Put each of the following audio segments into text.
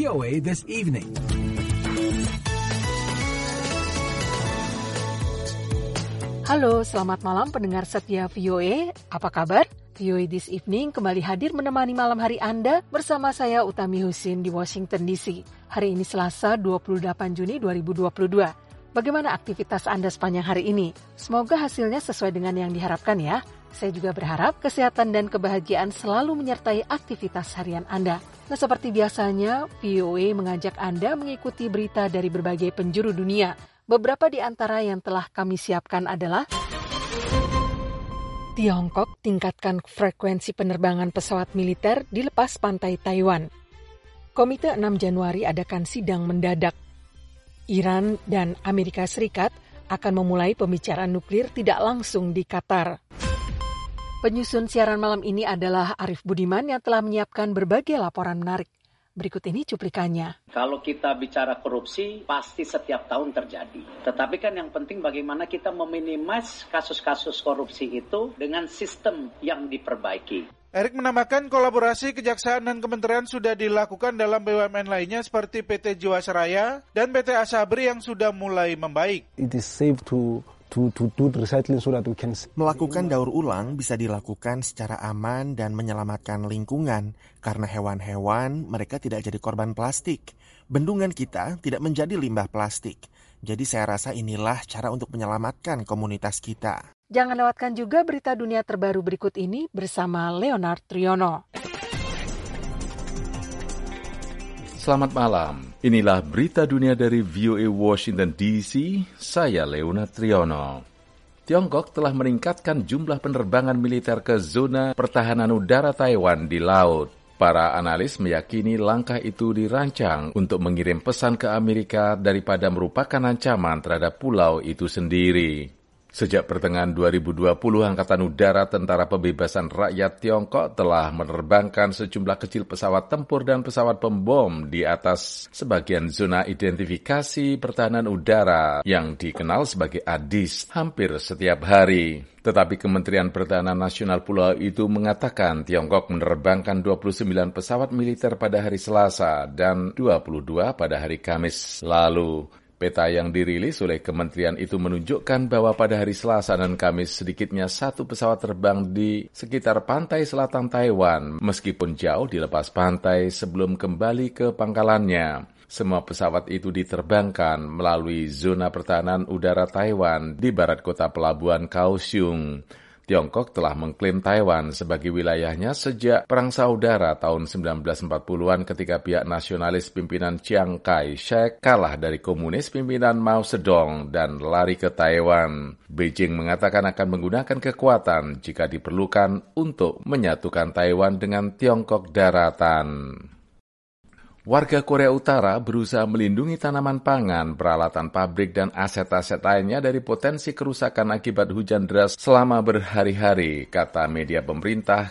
VOA This Evening. Halo, selamat malam pendengar setia VOA. Apa kabar? VOA This Evening kembali hadir menemani malam hari Anda bersama saya Utami Husin di Washington DC. Hari ini Selasa 28 Juni 2022. Bagaimana aktivitas Anda sepanjang hari ini? Semoga hasilnya sesuai dengan yang diharapkan ya. Saya juga berharap kesehatan dan kebahagiaan selalu menyertai aktivitas harian Anda. Nah, seperti biasanya, VOA mengajak Anda mengikuti berita dari berbagai penjuru dunia. Beberapa di antara yang telah kami siapkan adalah Tiongkok tingkatkan frekuensi penerbangan pesawat militer di lepas pantai Taiwan. Komite 6 Januari adakan sidang mendadak. Iran dan Amerika Serikat akan memulai pembicaraan nuklir tidak langsung di Qatar. Penyusun siaran malam ini adalah Arif Budiman yang telah menyiapkan berbagai laporan menarik. Berikut ini cuplikannya. Kalau kita bicara korupsi, pasti setiap tahun terjadi. Tetapi kan yang penting bagaimana kita meminimasi kasus-kasus korupsi itu dengan sistem yang diperbaiki. Erick menambahkan kolaborasi kejaksaan dan kementerian sudah dilakukan dalam BUMN lainnya seperti PT Jiwasraya dan PT Asabri yang sudah mulai membaik. It is safe to do the recycling so that we can... Melakukan daur ulang bisa dilakukan secara aman dan menyelamatkan lingkungan karena hewan-hewan mereka tidak jadi korban plastik. Bendungan kita tidak menjadi limbah plastik. Jadi saya rasa inilah cara untuk menyelamatkan komunitas kita. Jangan lewatkan juga berita dunia terbaru berikut ini bersama Leonard Triono. Selamat malam. Inilah berita dunia dari VOA Washington DC. Saya Leonard Triono. Tiongkok telah meningkatkan jumlah penerbangan militer ke zona pertahanan udara Taiwan di laut. Para analis meyakini langkah itu dirancang untuk mengirim pesan ke Amerika daripada merupakan ancaman terhadap pulau itu sendiri. Sejak pertengahan 2020, Angkatan Udara Tentara Pembebasan Rakyat Tiongkok telah menerbangkan sejumlah kecil pesawat tempur dan pesawat pembom di atas sebagian zona identifikasi pertahanan udara yang dikenal sebagai ADIS hampir setiap hari. Tetapi Kementerian Pertahanan Nasional Pulau itu mengatakan Tiongkok menerbangkan 29 pesawat militer pada hari Selasa dan 22 pada hari Kamis lalu. Peta yang dirilis oleh kementerian itu menunjukkan bahwa pada hari Selasa dan Kamis sedikitnya satu pesawat terbang di sekitar pantai selatan Taiwan, meskipun jauh di lepas pantai sebelum kembali ke pangkalannya. Semua pesawat itu diterbangkan melalui zona pertahanan udara Taiwan di barat kota pelabuhan Kaohsiung. Tiongkok telah mengklaim Taiwan sebagai wilayahnya sejak Perang Saudara tahun 1940-an ketika pihak nasionalis pimpinan Chiang Kai-shek kalah dari komunis pimpinan Mao Zedong dan lari ke Taiwan. Beijing mengatakan akan menggunakan kekuatan jika diperlukan untuk menyatukan Taiwan dengan Tiongkok daratan. Warga Korea Utara berusaha melindungi tanaman pangan, peralatan pabrik, dan aset-aset lainnya dari potensi kerusakan akibat hujan deras selama berhari-hari, kata media pemerintah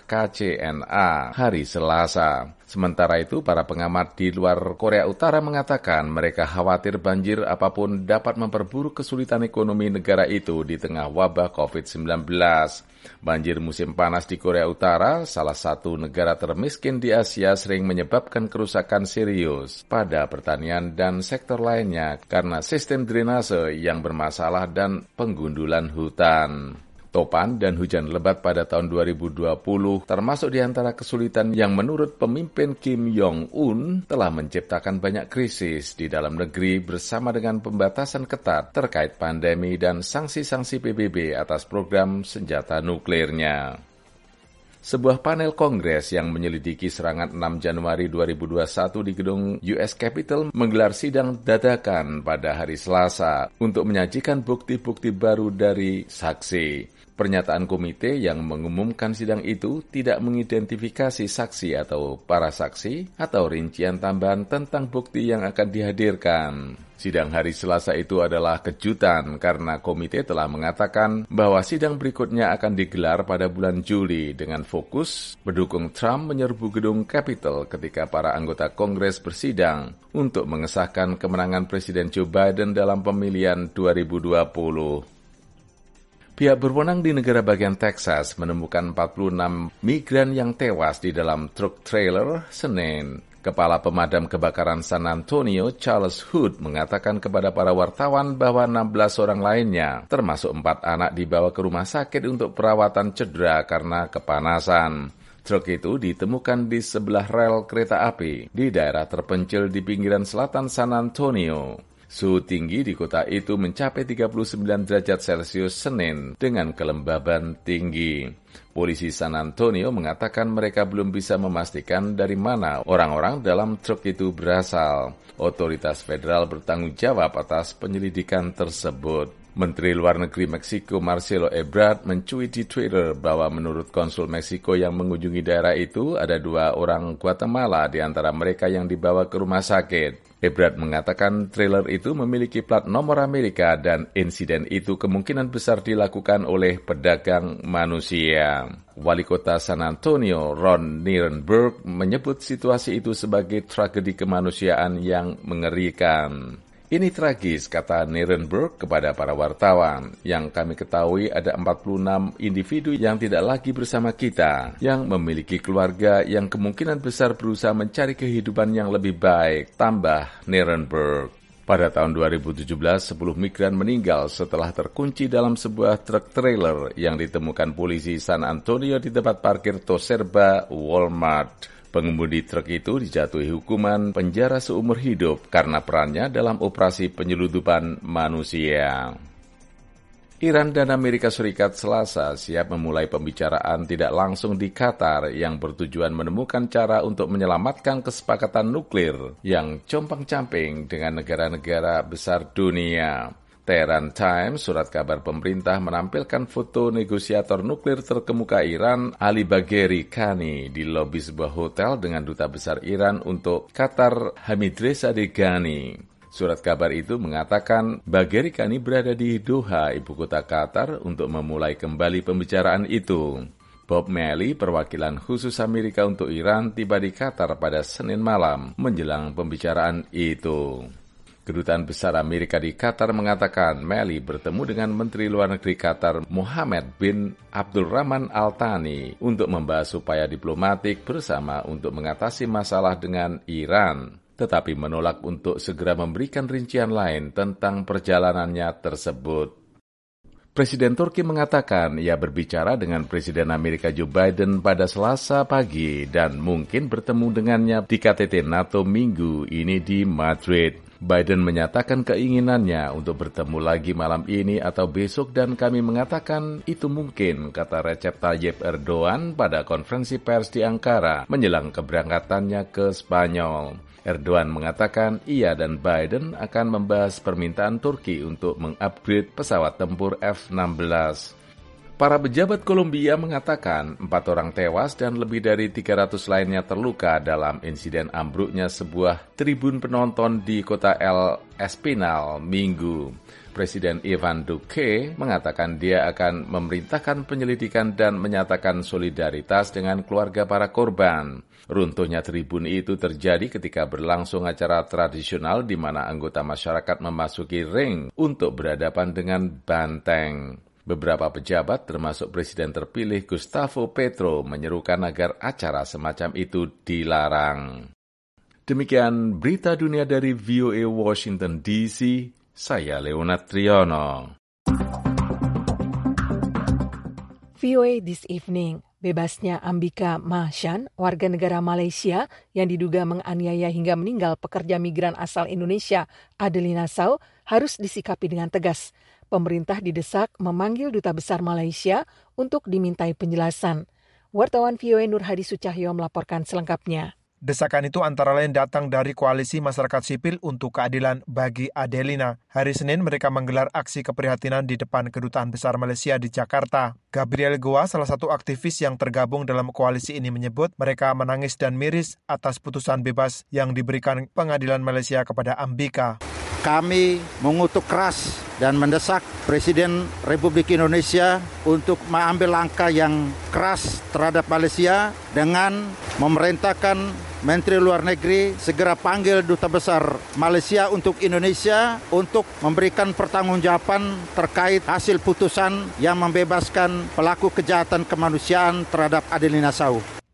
KCNA hari Selasa. Sementara itu, para pengamat di luar Korea Utara mengatakan mereka khawatir banjir apapun dapat memperburuk kesulitan ekonomi negara itu di tengah wabah COVID-19. Banjir musim panas di Korea Utara, salah satu negara termiskin di Asia, sering menyebabkan kerusakan serius pada pertanian dan sektor lainnya karena sistem drainase yang bermasalah dan penggundulan hutan. Topan dan hujan lebat pada tahun 2020 termasuk di antara kesulitan yang menurut pemimpin Kim Jong-un telah menciptakan banyak krisis di dalam negeri bersama dengan pembatasan ketat terkait pandemi dan sanksi-sanksi PBB atas program senjata nuklirnya. Sebuah panel Kongres yang menyelidiki serangan 6 Januari 2021 di gedung US Capitol menggelar sidang dadakan pada hari Selasa untuk menyajikan bukti-bukti baru dari saksi. Pernyataan komite yang mengumumkan sidang itu tidak mengidentifikasi saksi atau para saksi atau rincian tambahan tentang bukti yang akan dihadirkan. Sidang hari Selasa itu adalah kejutan karena komite telah mengatakan bahwa sidang berikutnya akan digelar pada bulan Juli dengan fokus pendukung Trump menyerbu gedung Capitol ketika para anggota Kongres bersidang untuk mengesahkan kemenangan Presiden Joe Biden dalam pemilihan 2020. Pihak berwenang di negara bagian Texas menemukan 46 migran yang tewas di dalam truk trailer Senin. Kepala Pemadam Kebakaran San Antonio, Charles Hood, mengatakan kepada para wartawan bahwa 16 orang lainnya, termasuk 4 anak, dibawa ke rumah sakit untuk perawatan cedera karena kepanasan. Truk itu ditemukan di sebelah rel kereta api di daerah terpencil di pinggiran selatan San Antonio. Suhu tinggi di kota itu mencapai 39 derajat Celcius Senin dengan kelembaban tinggi. Polisi San Antonio mengatakan mereka belum bisa memastikan dari mana orang-orang dalam truk itu berasal. Otoritas federal bertanggung jawab atas penyelidikan tersebut. Menteri Luar Negeri Meksiko Marcelo Ebrard mencuit di Twitter bahwa menurut konsul Meksiko yang mengunjungi daerah itu, ada 2 orang Guatemala di antara mereka yang dibawa ke rumah sakit. Ebrard mengatakan trailer itu memiliki plat nomor Amerika dan insiden itu kemungkinan besar dilakukan oleh pedagang manusia. Wali kota San Antonio, Ron Nirenberg, menyebut situasi itu sebagai tragedi kemanusiaan yang mengerikan. Ini tragis, kata Nirenberg kepada para wartawan. Yang kami ketahui ada 46 individu yang tidak lagi bersama kita, yang memiliki keluarga yang kemungkinan besar berusaha mencari kehidupan yang lebih baik, tambah Nirenberg. Pada tahun 2017, 10 migran meninggal setelah terkunci dalam sebuah truk trailer yang ditemukan polisi San Antonio di tempat parkir Toserba Walmart. Pengemudi truk itu dijatuhi hukuman penjara seumur hidup karena perannya dalam operasi penyeludupan manusia. Iran dan Amerika Serikat Selasa siap memulai pembicaraan tidak langsung di Qatar yang bertujuan menemukan cara untuk menyelamatkan kesepakatan nuklir yang compang-camping dengan negara-negara besar dunia. Tehran Times, surat kabar pemerintah, menampilkan foto negosiator nuklir terkemuka Iran, Ali Bagheri Kani, di lobi sebuah hotel dengan duta besar Iran untuk Qatar, Hamidreza Degani. Surat kabar itu mengatakan Bagheri Kani berada di Doha, ibu kota Qatar, untuk memulai kembali pembicaraan itu. Bob Malley, perwakilan khusus Amerika untuk Iran, tiba di Qatar pada Senin malam menjelang pembicaraan itu. Kedutaan Besar Amerika di Qatar mengatakan Malley bertemu dengan Menteri Luar Negeri Qatar Mohammed bin Abdulrahman Al Thani untuk membahas upaya diplomatik bersama untuk mengatasi masalah dengan Iran, tetapi menolak untuk segera memberikan rincian lain tentang perjalanannya tersebut. Presiden Turki mengatakan ia berbicara dengan Presiden Amerika Joe Biden pada Selasa pagi dan mungkin bertemu dengannya di KTT NATO minggu ini di Madrid. Biden menyatakan keinginannya untuk bertemu lagi malam ini atau besok dan kami mengatakan itu mungkin, kata Recep Tayyip Erdogan pada konferensi pers di Ankara menjelang keberangkatannya ke Spanyol. Erdogan mengatakan ia dan Biden akan membahas permintaan Turki untuk mengupgrade pesawat tempur F-16. Para pejabat Kolombia mengatakan 4 orang tewas dan lebih dari 300 lainnya terluka dalam insiden ambruknya sebuah tribun penonton di kota El Espinal Minggu. Presiden Ivan Duque mengatakan dia akan memerintahkan penyelidikan dan menyatakan solidaritas dengan keluarga para korban. Runtuhnya tribun itu terjadi ketika berlangsung acara tradisional di mana anggota masyarakat memasuki ring untuk berhadapan dengan banteng. Beberapa pejabat termasuk Presiden terpilih Gustavo Petro menyerukan agar acara semacam itu dilarang. Demikian berita dunia dari VOA Washington DC, saya Leonard Triono. VOA This Evening, bebasnya Ambika Mahshan, warga negara Malaysia yang diduga menganiaya hingga meninggal pekerja migran asal Indonesia, Adelina Sow, harus disikapi dengan tegas. Pemerintah didesak memanggil Duta Besar Malaysia untuk dimintai penjelasan. Wartawan VOA Nur Hadi Sucahyo melaporkan selengkapnya. Desakan itu antara lain datang dari Koalisi Masyarakat Sipil untuk Keadilan bagi Adelina. Hari Senin mereka menggelar aksi keprihatinan di depan Kedutaan Besar Malaysia di Jakarta. Gabriel Goa, salah satu aktivis yang tergabung dalam koalisi ini menyebut mereka menangis dan miris atas putusan bebas yang diberikan Pengadilan Malaysia kepada Ambika. Kami mengutuk keras dan mendesak Presiden Republik Indonesia untuk mengambil langkah yang keras terhadap Malaysia dengan memerintahkan Menteri Luar Negeri segera panggil Duta Besar Malaysia untuk Indonesia untuk memberikan pertanggungjawaban terkait hasil putusan yang membebaskan pelaku kejahatan kemanusiaan terhadap Adelina Sow.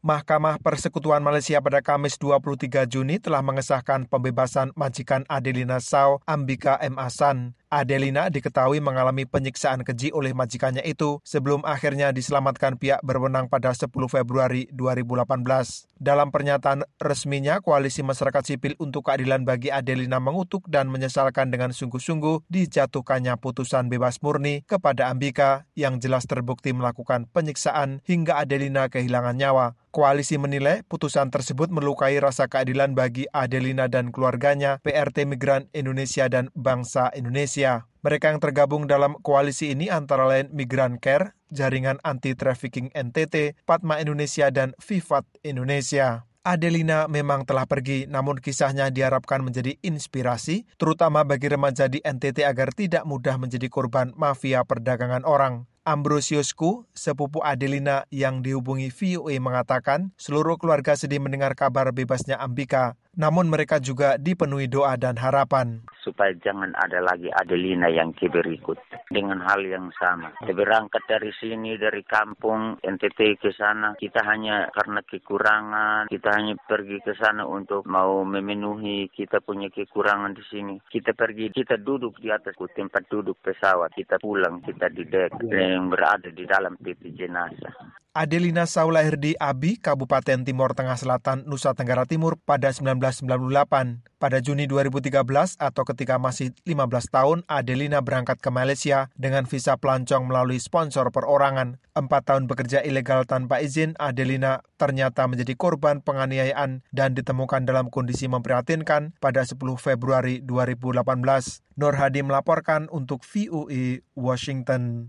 Mahkamah Persekutuan Malaysia pada Kamis 23 Juni telah mengesahkan pembebasan majikan Adelina Sow, Ambika M. Hasan. Adelina diketahui mengalami penyiksaan keji oleh majikannya itu sebelum akhirnya diselamatkan pihak berwenang pada 10 Februari 2018. Dalam pernyataan resminya, Koalisi Masyarakat Sipil untuk Keadilan bagi Adelina mengutuk dan menyesalkan dengan sungguh-sungguh dijatuhkannya putusan bebas murni kepada Ambika yang jelas terbukti melakukan penyiksaan hingga Adelina kehilangan nyawa. Koalisi menilai putusan tersebut melukai rasa keadilan bagi Adelina dan keluarganya, PRT Migran Indonesia dan bangsa Indonesia. Mereka yang tergabung dalam koalisi ini antara lain Migran Care, Jaringan Anti-Trafficking NTT, Padma Indonesia, dan Vivat Indonesia. Adelina memang telah pergi, namun kisahnya diharapkan menjadi inspirasi, terutama bagi remaja di NTT agar tidak mudah menjadi korban mafia perdagangan orang. Ambrosiusku, sepupu Adelina yang dihubungi VOA mengatakan seluruh keluarga sedih mendengar kabar bebasnya Ambika. Namun mereka juga dipenuhi doa dan harapan. Supaya jangan ada lagi Adelina yang berikut. Dengan hal yang sama. Kita berangkat dari sini, dari kampung NTT ke sana. Kita hanya karena kekurangan. Kita hanya pergi ke sana untuk mau memenuhi kita punya kekurangan di sini. Kita pergi, kita duduk di atas tempat duduk pesawat. Kita pulang, kita di dek yang berada di dalam peti jenazah. Adelina Sow lahir di Abi, Kabupaten Timor Tengah Selatan, Nusa Tenggara Timur pada 1998. Pada Juni 2013 atau ketika masih 15 tahun, Adelina berangkat ke Malaysia dengan visa pelancong melalui sponsor perorangan. 4 tahun bekerja ilegal tanpa izin, Adelina ternyata menjadi korban penganiayaan dan ditemukan dalam kondisi memprihatinkan pada 10 Februari 2018. Nur Hadi melaporkan untuk VOA Washington.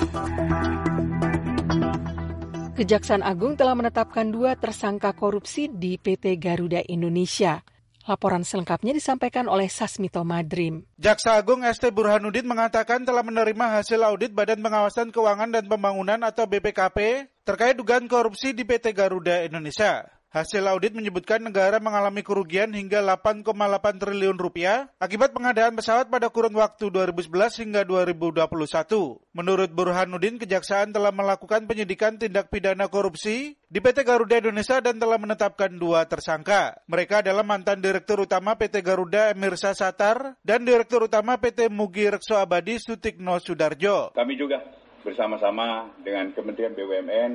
Kejaksaan Agung telah menetapkan 2 tersangka korupsi di PT Garuda Indonesia. Laporan selengkapnya disampaikan oleh Sasmito Madrim. Jaksa Agung ST Burhanuddin mengatakan telah menerima hasil audit Badan Pengawasan Keuangan dan Pembangunan atau BPKP terkait dugaan korupsi di PT Garuda Indonesia. Hasil audit menyebutkan negara mengalami kerugian hingga 8,8 triliun rupiah akibat pengadaan pesawat pada kurun waktu 2011 hingga 2021. Menurut Burhanuddin, Kejaksaan telah melakukan penyidikan tindak pidana korupsi di PT Garuda Indonesia dan telah menetapkan 2 tersangka. Mereka adalah mantan Direktur Utama PT Garuda Emirsa Satar dan Direktur Utama PT Mugi Rekso Abadi Sutikno Sudarjo. Kami juga bersama-sama dengan Kementerian BUMN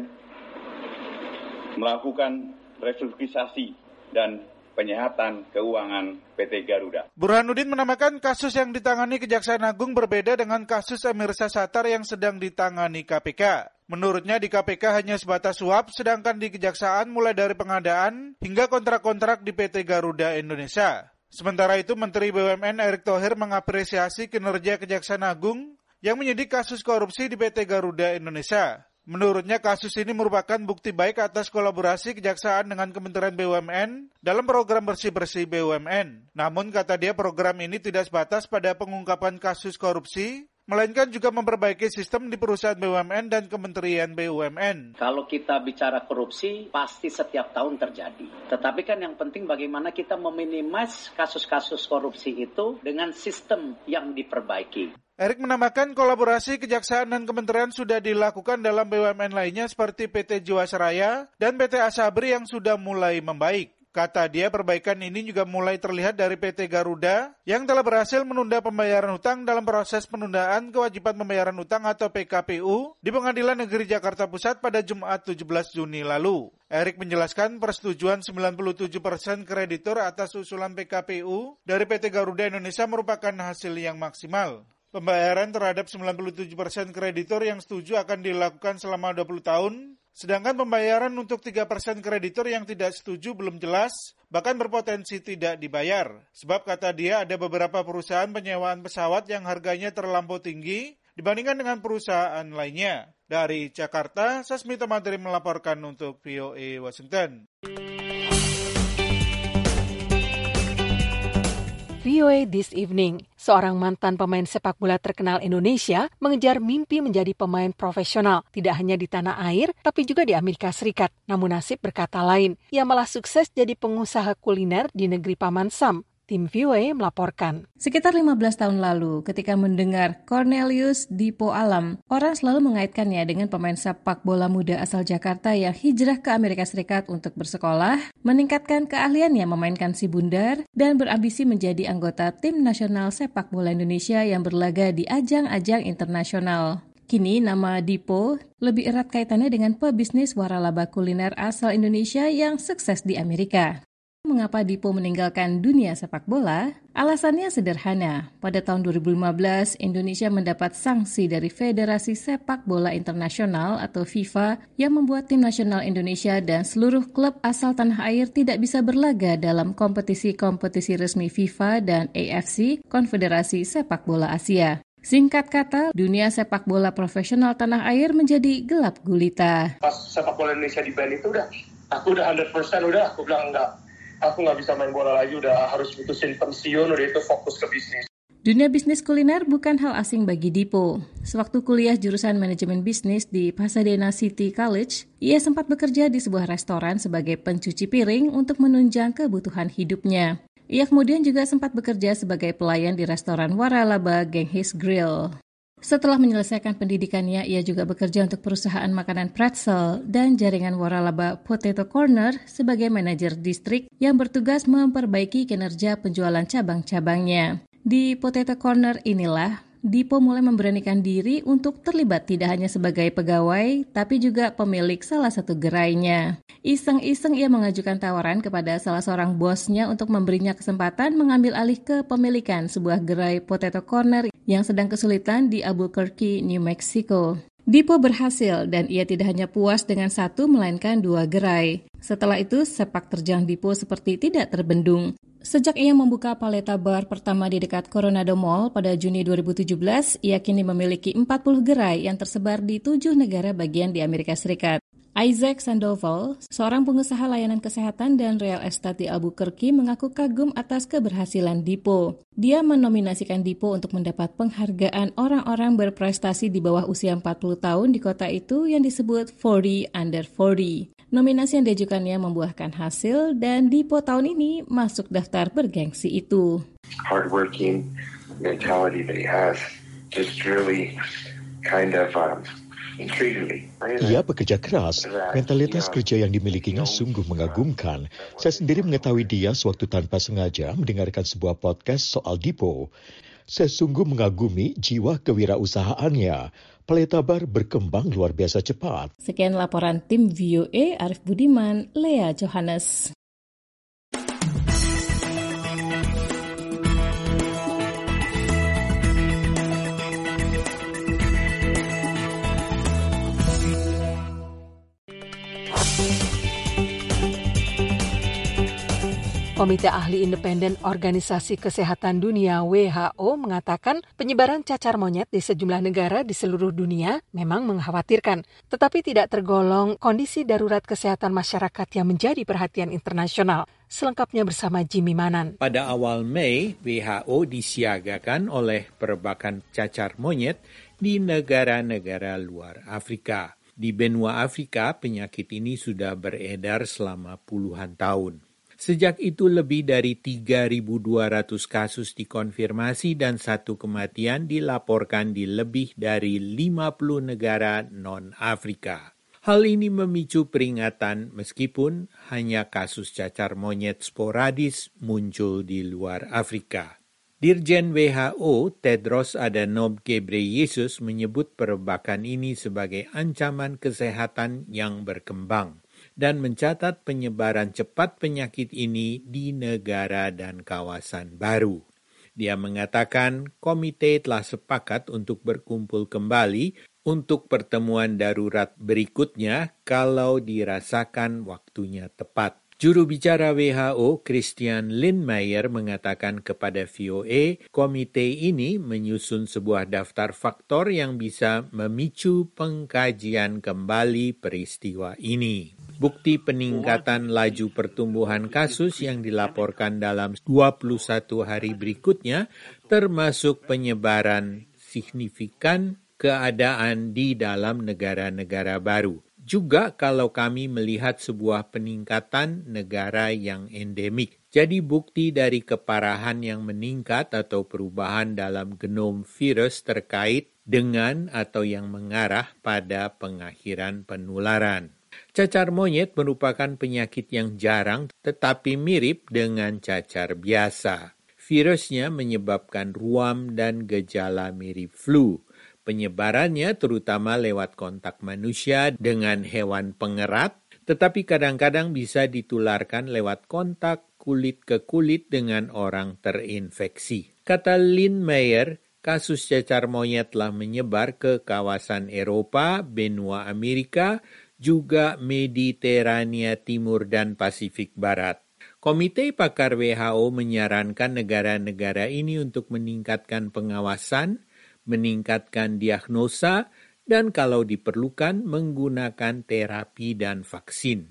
melakukan restrukturisasi dan penyehatan keuangan PT Garuda. Burhanuddin menambahkan kasus yang ditangani Kejaksaan Agung berbeda dengan kasus Emirsa Satar yang sedang ditangani KPK. Menurutnya di KPK hanya sebatas suap, sedangkan di Kejaksaan mulai dari pengadaan hingga kontrak-kontrak di PT Garuda Indonesia. Sementara itu, Menteri BUMN Erick Thohir mengapresiasi kinerja Kejaksaan Agung yang menyidik kasus korupsi di PT Garuda Indonesia. Menurutnya kasus ini merupakan bukti baik atas kolaborasi Kejaksaan dengan Kementerian BUMN dalam program bersih-bersih BUMN. Namun kata dia program ini tidak sebatas pada pengungkapan kasus korupsi, melainkan juga memperbaiki sistem di perusahaan BUMN dan Kementerian BUMN. Kalau kita bicara korupsi, pasti setiap tahun terjadi. Tetapi kan yang penting bagaimana kita meminimasi kasus-kasus korupsi itu dengan sistem yang diperbaiki. Erick menambahkan kolaborasi Kejaksaan dan Kementerian sudah dilakukan dalam BUMN lainnya seperti PT Jiwasraya dan PT Asabri yang sudah mulai membaik. Kata dia, perbaikan ini juga mulai terlihat dari PT Garuda yang telah berhasil menunda pembayaran hutang dalam proses penundaan kewajiban pembayaran hutang atau PKPU di Pengadilan Negeri Jakarta Pusat pada Jumat 17 Juni lalu. Erick menjelaskan persetujuan 97% kreditur atas usulan PKPU dari PT Garuda Indonesia merupakan hasil yang maksimal. Pembayaran terhadap 97% kreditur yang setuju akan dilakukan selama 20 tahun, sedangkan pembayaran untuk 3% kreditur yang tidak setuju belum jelas, bahkan berpotensi tidak dibayar. Sebab kata dia ada beberapa perusahaan penyewaan pesawat yang harganya terlampau tinggi dibandingkan dengan perusahaan lainnya. Dari Jakarta, Sasmito Madrim melaporkan untuk VOA Washington. VOA This Evening, seorang mantan pemain sepak bola terkenal Indonesia mengejar mimpi menjadi pemain profesional, tidak hanya di tanah air, tapi juga di Amerika Serikat. Namun nasib berkata lain, ia malah sukses jadi pengusaha kuliner di negeri Paman Sam. Tim VOA melaporkan. Sekitar 15 tahun lalu, ketika mendengar Cornelius Dipo Alam, orang selalu mengaitkannya dengan pemain sepak bola muda asal Jakarta yang hijrah ke Amerika Serikat untuk bersekolah, meningkatkan keahliannya memainkan si bundar, dan berambisi menjadi anggota tim nasional sepak bola Indonesia yang berlaga di ajang-ajang internasional. Kini nama Dipo lebih erat kaitannya dengan pebisnis waralaba kuliner asal Indonesia yang sukses di Amerika. Mengapa Dipo meninggalkan dunia sepak bola? Alasannya sederhana. Pada tahun 2015, Indonesia mendapat sanksi dari Federasi Sepak Bola Internasional atau FIFA yang membuat tim nasional Indonesia dan seluruh klub asal tanah air tidak bisa berlaga dalam kompetisi-kompetisi resmi FIFA dan AFC, Konfederasi Sepak Bola Asia. Singkat kata, dunia sepak bola profesional tanah air menjadi gelap gulita. Pas sepak bola Indonesia di ban itu aku udah 100%, aku bilang enggak. Aku nggak bisa main bola lagi, udah harus putusin pensiun, udah itu fokus ke bisnis. Dunia bisnis kuliner bukan hal asing bagi Dipo. Sewaktu kuliah jurusan manajemen bisnis di Pasadena City College, ia sempat bekerja di sebuah restoran sebagai pencuci piring untuk menunjang kebutuhan hidupnya. Ia kemudian juga sempat bekerja sebagai pelayan di restoran waralaba Genghis Grill. Setelah menyelesaikan pendidikannya, ia juga bekerja untuk perusahaan makanan pretzel dan jaringan waralaba Potato Corner sebagai manajer distrik yang bertugas memperbaiki kinerja penjualan cabang-cabangnya. Di Potato Corner inilah Dipo mulai memberanikan diri untuk terlibat tidak hanya sebagai pegawai, tapi juga pemilik salah satu gerainya. Iseng-iseng ia mengajukan tawaran kepada salah seorang bosnya untuk memberinya kesempatan mengambil alih kepemilikan sebuah gerai Potato Corner yang sedang kesulitan di Albuquerque, New Mexico. Dipo berhasil dan ia tidak hanya puas dengan satu melainkan 2 gerai. Setelah itu, sepak terjang Dipo seperti tidak terbendung. Sejak ia membuka Paleta Bar pertama di dekat Coronado Mall pada Juni 2017, ia kini memiliki 40 gerai yang tersebar di 7 negara bagian di Amerika Serikat. Isaac Sandoval, seorang pengusaha layanan kesehatan dan real estate di Albuquerque, mengaku kagum atas keberhasilan Dipo. Dia menominasikan Dipo untuk mendapat penghargaan orang-orang berprestasi di bawah usia 40 tahun di kota itu yang disebut 40 Under 40. Nominasi yang diajukannya membuahkan hasil dan Dipo tahun ini masuk daftar bergengsi itu. Hardworking mentality that he has just really kind of intrigued me. Ia bekerja keras, mentalitas kerja yang dimilikinya sungguh mengagumkan. Saya sendiri mengetahui dia sewaktu tanpa sengaja mendengarkan sebuah podcast soal Dipo. Saya sungguh mengagumi jiwa kewirausahaannya. Paleta Bar berkembang luar biasa cepat. Sekian laporan tim VOA, Arif Budiman, Lea Johannes. Komite Ahli Independen Organisasi Kesehatan Dunia WHO mengatakan penyebaran cacar monyet di sejumlah negara di seluruh dunia memang mengkhawatirkan, tetapi tidak tergolong kondisi darurat kesehatan masyarakat yang menjadi perhatian internasional. Selengkapnya bersama Jimmy Manan. Pada awal Mei, WHO disiagakan oleh perbakan cacar monyet di negara-negara luar Afrika. Di benua Afrika, penyakit ini sudah beredar selama puluhan tahun. Sejak itu lebih dari 3.200 kasus dikonfirmasi dan 1 kematian dilaporkan di lebih dari 50 negara non-Afrika. Hal ini memicu peringatan meskipun hanya kasus cacar monyet sporadis muncul di luar Afrika. Dirjen WHO Tedros Adhanom Ghebreyesus menyebut perbakan ini sebagai ancaman kesehatan yang berkembang dan mencatat penyebaran cepat penyakit ini di negara dan kawasan baru. Dia mengatakan komite telah sepakat untuk berkumpul kembali untuk pertemuan darurat berikutnya kalau dirasakan waktunya tepat. Juru bicara WHO, Christian Lindmeier, mengatakan kepada VOA, komite ini menyusun sebuah daftar faktor yang bisa memicu pengkajian kembali peristiwa ini. Bukti peningkatan laju pertumbuhan kasus yang dilaporkan dalam 21 hari berikutnya, termasuk penyebaran signifikan keadaan di dalam negara-negara baru. Juga kalau kami melihat sebuah peningkatan negara yang endemik. Jadi bukti dari keparahan yang meningkat atau perubahan dalam genom virus terkait dengan atau yang mengarah pada pengakhiran penularan. Cacar monyet merupakan penyakit yang jarang tetapi mirip dengan cacar biasa. Virusnya menyebabkan ruam dan gejala mirip flu. Penyebarannya terutama lewat kontak manusia dengan hewan pengerat, tetapi kadang-kadang bisa ditularkan lewat kontak kulit ke kulit dengan orang terinfeksi. Kata Lynn Meyer, kasus cacar monyet telah menyebar ke kawasan Eropa, benua Amerika, juga Mediterania Timur dan Pasifik Barat. Komite pakar WHO menyarankan negara-negara ini untuk meningkatkan pengawasan, meningkatkan diagnosa, dan kalau diperlukan menggunakan terapi dan vaksin.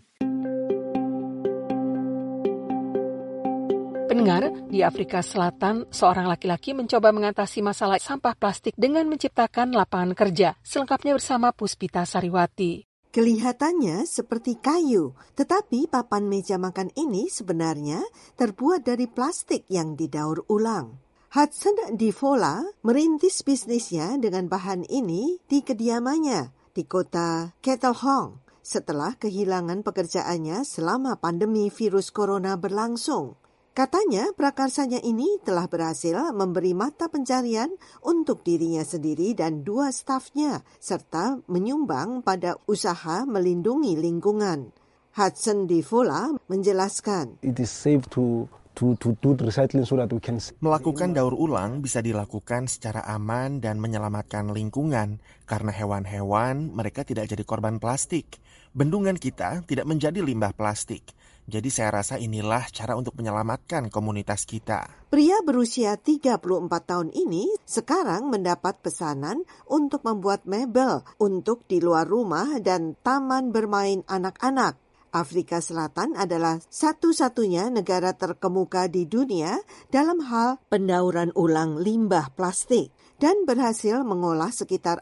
Pendengar, di Afrika Selatan, seorang laki-laki mencoba mengatasi masalah sampah plastik dengan menciptakan lapangan kerja. Selengkapnya bersama Puspita Sariwati. Kelihatannya seperti kayu, tetapi papan meja makan ini sebenarnya terbuat dari plastik yang didaur ulang. Hudson Divola merintis bisnisnya dengan bahan ini di kediamannya di kota Kettlehong setelah kehilangan pekerjaannya selama pandemi virus corona berlangsung. Katanya prakarsanya ini telah berhasil memberi mata pencarian untuk dirinya sendiri dan 2 stafnya, serta menyumbang pada usaha melindungi lingkungan. Hudson Divola menjelaskan, It is safe to do recycling so that we can... Melakukan daur ulang bisa dilakukan secara aman dan menyelamatkan lingkungan karena hewan-hewan mereka tidak jadi korban plastik. Bendungan kita tidak menjadi limbah plastik. Jadi saya rasa inilah cara untuk menyelamatkan komunitas kita. Pria berusia 34 tahun ini sekarang mendapat pesanan untuk membuat mebel untuk di luar rumah dan taman bermain anak-anak. Afrika Selatan adalah satu-satunya negara terkemuka di dunia dalam hal pendauran ulang limbah plastik dan berhasil mengolah sekitar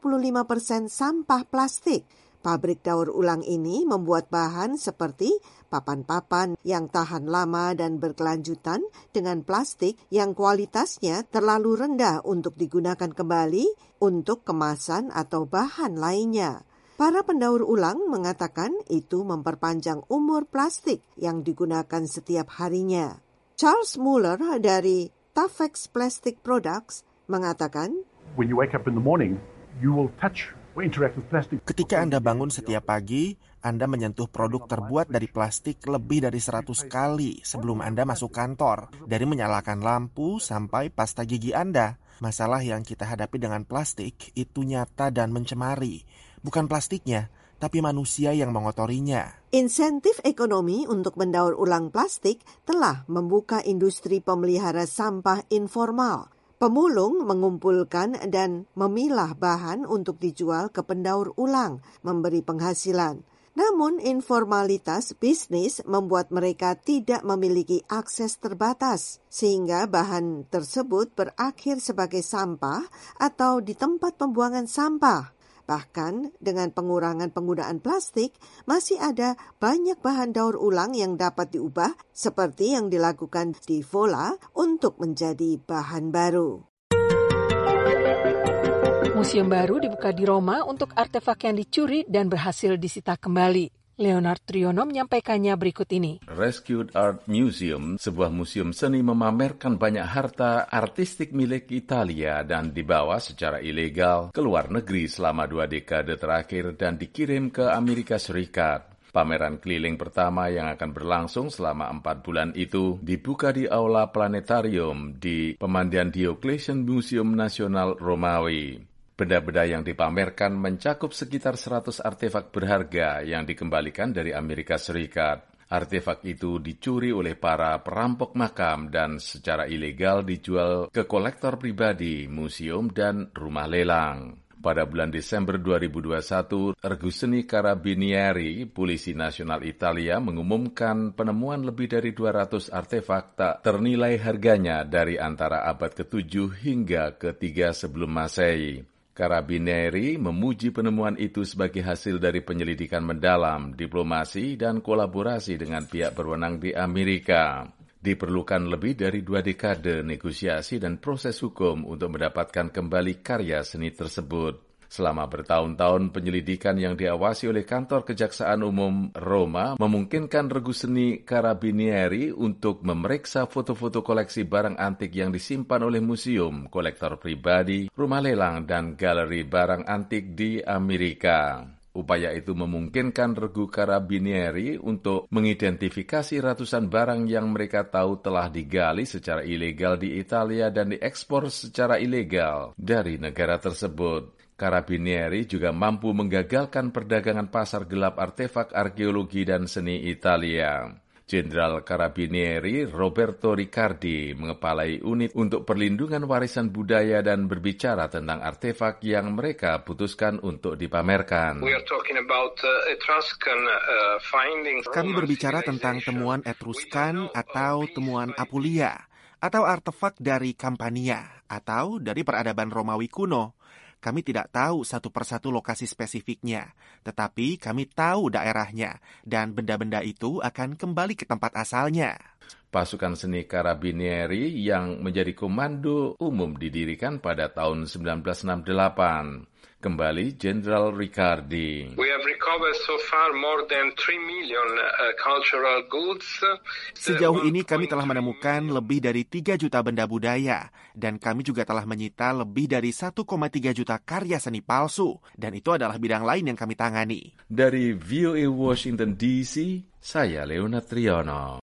45% sampah plastik. Pabrik daur ulang ini membuat bahan seperti papan-papan yang tahan lama dan berkelanjutan dengan plastik yang kualitasnya terlalu rendah untuk digunakan kembali untuk kemasan atau bahan lainnya. Para pendaur ulang mengatakan itu memperpanjang umur plastik yang digunakan setiap harinya. Charles Muller dari Tafex Plastic Products mengatakan, When you wake up in the morning, you will touch or interact with plastic. Ketika Anda bangun setiap pagi, Anda menyentuh produk terbuat dari plastik lebih dari 100 kali sebelum Anda masuk kantor. Dari menyalakan lampu sampai pasta gigi Anda. Masalah yang kita hadapi dengan plastik itu nyata dan mencemari. Bukan plastiknya, tapi manusia yang mengotorinya. Insentif ekonomi untuk mendaur ulang plastik telah membuka industri pemelihara sampah informal. Pemulung mengumpulkan dan memilah bahan untuk dijual ke pendaur ulang, memberi penghasilan. Namun informalitas bisnis membuat mereka tidak memiliki akses terbatas, sehingga bahan tersebut berakhir sebagai sampah atau di tempat pembuangan sampah. Bahkan dengan pengurangan penggunaan plastik, masih ada banyak bahan daur ulang yang dapat diubah seperti yang dilakukan di Vola untuk menjadi bahan baru. Museum baru dibuka di Roma untuk artefak yang dicuri dan berhasil disita kembali. Leonard Triono menyampaikannya berikut ini. Rescued Art Museum, sebuah museum seni memamerkan banyak harta artistik milik Italia dan dibawa secara ilegal ke luar negeri selama 2 dekade terakhir dan dikirim ke Amerika Serikat. Pameran keliling pertama yang akan berlangsung selama 4 bulan itu dibuka di Aula Planetarium di Pemandian Diocletian Museum Nasional Romawi. Benda-benda yang dipamerkan mencakup sekitar 100 artefak berharga yang dikembalikan dari Amerika Serikat. Artefak itu dicuri oleh para perampok makam dan secara ilegal dijual ke kolektor pribadi, museum, dan rumah lelang. Pada bulan Desember 2021, Erguseni Carabinieri, Polisi Nasional Italia, mengumumkan penemuan lebih dari 200 artefak tak ternilai harganya dari antara abad ke-7 hingga ke-3 sebelum Masehi. Carabinieri memuji penemuan itu sebagai hasil dari penyelidikan mendalam, diplomasi, dan kolaborasi dengan pihak berwenang di Amerika. Diperlukan lebih dari 2 dekade negosiasi dan proses hukum untuk mendapatkan kembali karya seni tersebut. Selama bertahun-tahun penyelidikan yang diawasi oleh Kantor Kejaksaan Umum Roma memungkinkan regu seni Carabinieri untuk memeriksa foto-foto koleksi barang antik yang disimpan oleh museum, kolektor pribadi, rumah lelang, dan galeri barang antik di Amerika. Upaya itu memungkinkan regu Carabinieri untuk mengidentifikasi ratusan barang yang mereka tahu telah digali secara ilegal di Italia dan diekspor secara ilegal dari negara tersebut. Carabinieri juga mampu menggagalkan perdagangan pasar gelap artefak arkeologi dan seni Italia. Jenderal Carabinieri Roberto Riccardi mengepalai unit untuk perlindungan warisan budaya dan berbicara tentang artefak yang mereka putuskan untuk dipamerkan. Kami berbicara tentang temuan Etruskan atau temuan Apulia, atau artefak dari Campania, atau dari peradaban Romawi kuno. Kami tidak tahu satu persatu lokasi spesifiknya, tetapi kami tahu daerahnya, dan benda-benda itu akan kembali ke tempat asalnya. Pasukan seni Carabinieri yang menjadi komando umum didirikan pada tahun 1968. Kembali Jenderal Riccardi. We have recovered so far more than 3 million cultural goods. Sejauh ini kami telah menemukan lebih dari 3 juta benda budaya, dan kami juga telah menyita lebih dari 1,3 juta karya seni palsu, dan itu adalah bidang lain yang kami tangani. Dari VOA Washington DC, saya Leonard Triono.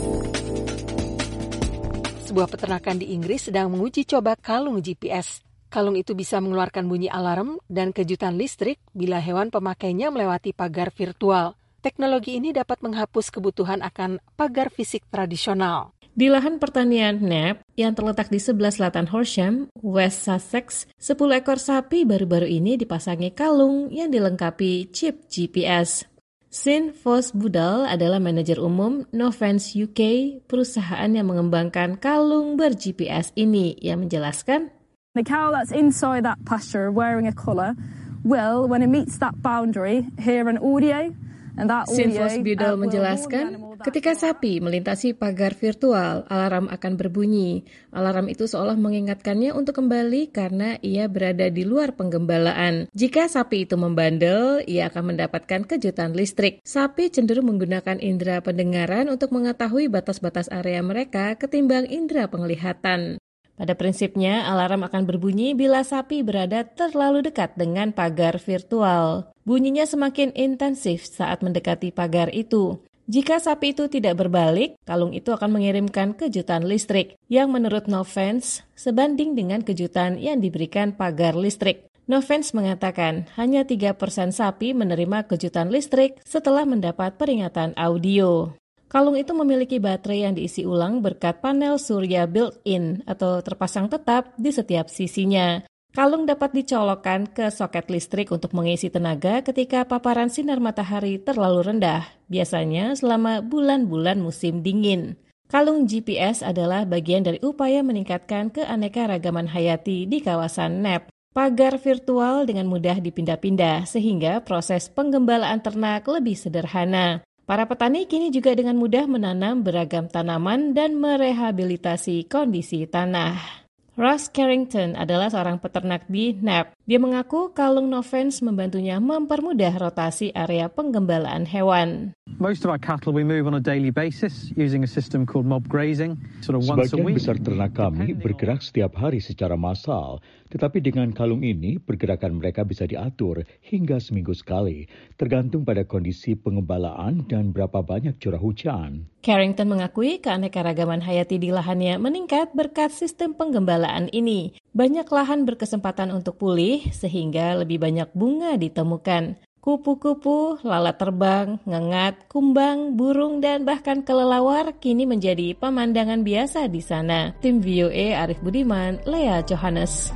Sebuah peternakan di Inggris sedang menguji coba kalung GPS. Kalung itu bisa mengeluarkan bunyi alarm dan kejutan listrik bila hewan pemakainya melewati pagar virtual. Teknologi ini dapat menghapus kebutuhan akan pagar fisik tradisional. Di lahan pertanian Knapp yang terletak di sebelah selatan Horsham, West Sussex, 10 ekor sapi baru-baru ini dipasangi kalung yang dilengkapi chip GPS. Sin Vos-Budal adalah manajer umum Novance UK, perusahaan yang mengembangkan kalung ber-GPS ini, yang menjelaskan, the cow that's inside that pasture wearing a collar will, when it meets that boundary, hear an audio. Sin Vos-Budal menjelaskan, ketika sapi melintasi pagar virtual, alarm akan berbunyi. Alarm itu seolah mengingatkannya untuk kembali karena ia berada di luar penggembalaan. Jika sapi itu membandel, ia akan mendapatkan kejutan listrik. Sapi cenderung menggunakan indera pendengaran untuk mengetahui batas-batas area mereka ketimbang indera penglihatan. Pada prinsipnya, alarm akan berbunyi bila sapi berada terlalu dekat dengan pagar virtual. Bunyinya semakin intensif saat mendekati pagar itu. Jika sapi itu tidak berbalik, kalung itu akan mengirimkan kejutan listrik, yang menurut Novance sebanding dengan kejutan yang diberikan pagar listrik. Novance mengatakan hanya 3% sapi menerima kejutan listrik setelah mendapat peringatan audio. Kalung itu memiliki baterai yang diisi ulang berkat panel surya built-in atau terpasang tetap di setiap sisinya. Kalung dapat dicolokkan ke soket listrik untuk mengisi tenaga ketika paparan sinar matahari terlalu rendah, biasanya selama bulan-bulan musim dingin. Kalung GPS adalah bagian dari upaya meningkatkan keanekaragaman hayati di kawasan Knapp. Pagar virtual dengan mudah dipindah-pindah sehingga proses penggembalaan ternak lebih sederhana. Para petani kini juga dengan mudah menanam beragam tanaman dan merehabilitasi kondisi tanah. Ross Carrington adalah seorang peternak di Knapp. Dia mengaku kalung Novance membantunya mempermudah rotasi area penggembalaan hewan. Most of our cattle we move on a daily basis using a system called mob grazing, sort of once a Sebagian week. besar ternak kami bergerak setiap hari secara massal, tetapi dengan kalung ini pergerakan mereka bisa diatur hingga seminggu sekali, tergantung pada kondisi pengembalaan dan berapa banyak curah hujan. Carrington mengakui keanekaragaman hayati di lahannya meningkat berkat sistem penggembalaan ini. Banyak lahan berkesempatan untuk pulih sehingga lebih banyak bunga ditemukan. Kupu-kupu, lalat terbang, ngengat, kumbang, burung, dan bahkan kelelawar kini menjadi pemandangan biasa di sana. Tim VOA Arif Budiman, Lea Johannes.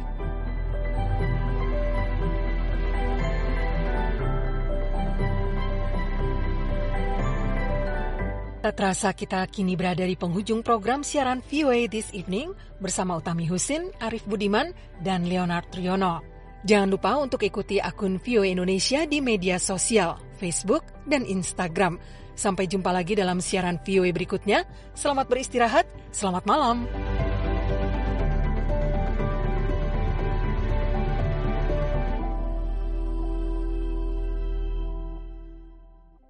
Tak terasa kita kini berada di penghujung program siaran VOA This Evening bersama Utami Husin, Arif Budiman, dan Leonard Triono. Jangan lupa untuk ikuti akun VOA Indonesia di media sosial, Facebook, dan Instagram. Sampai jumpa lagi dalam siaran VOA berikutnya. Selamat beristirahat, selamat malam.